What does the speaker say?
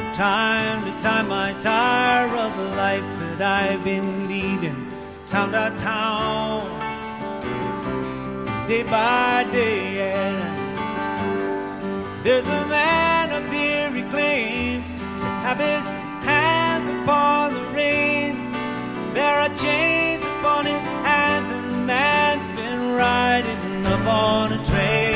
Time to time I tire of the life that I've been leading, town to town, day by day. Yeah. There's a man up here, he claims to have his hands upon the reins. There are chains upon his hands, and the man's been riding up on a train.